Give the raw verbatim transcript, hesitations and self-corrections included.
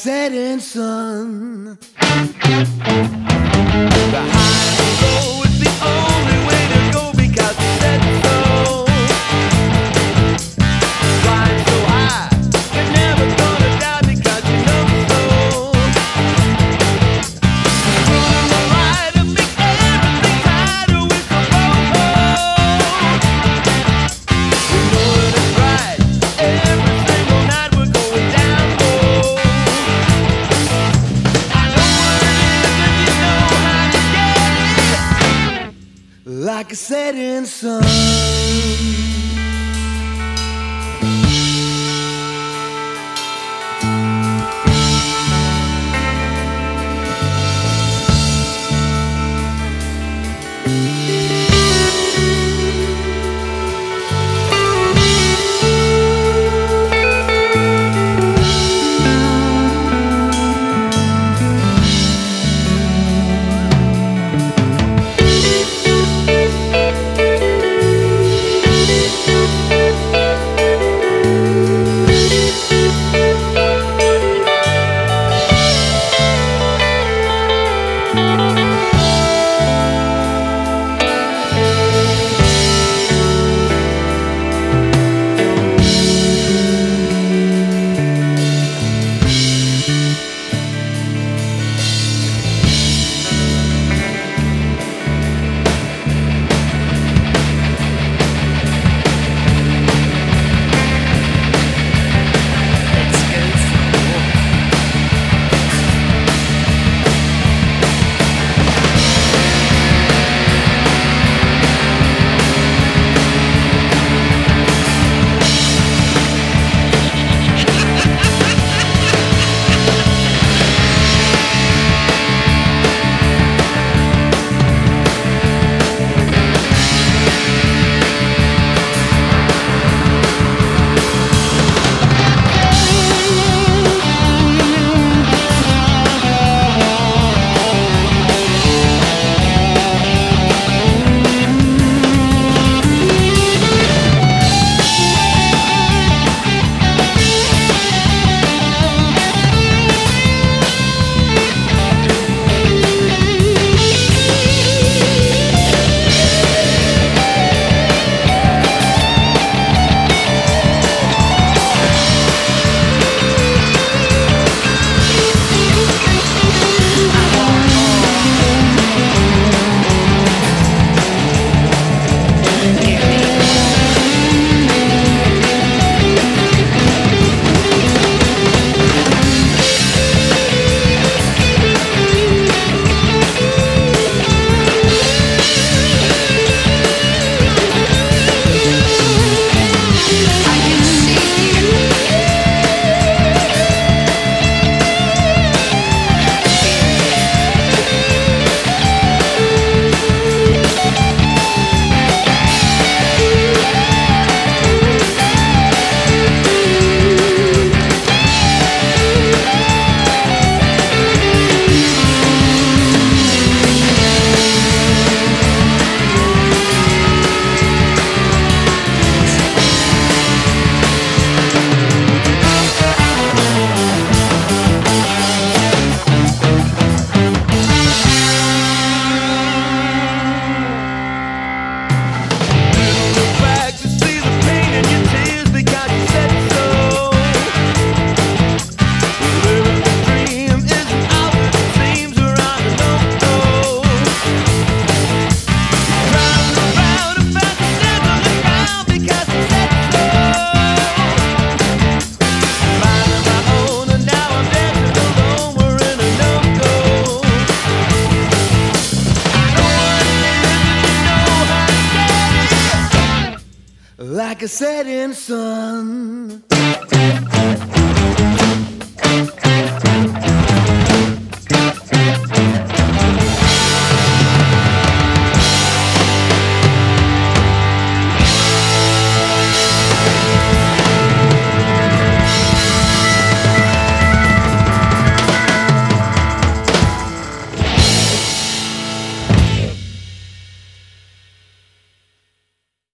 setting sun. The high road is the only way to go because you said so. Flying so high, you're never gonna die because you know so. Screwing the right to make everything tighter with the rope. We know that it's right. Every single night we're going down low. I know what it is and you know how to get it. Like a setting sun. Like a setting sun.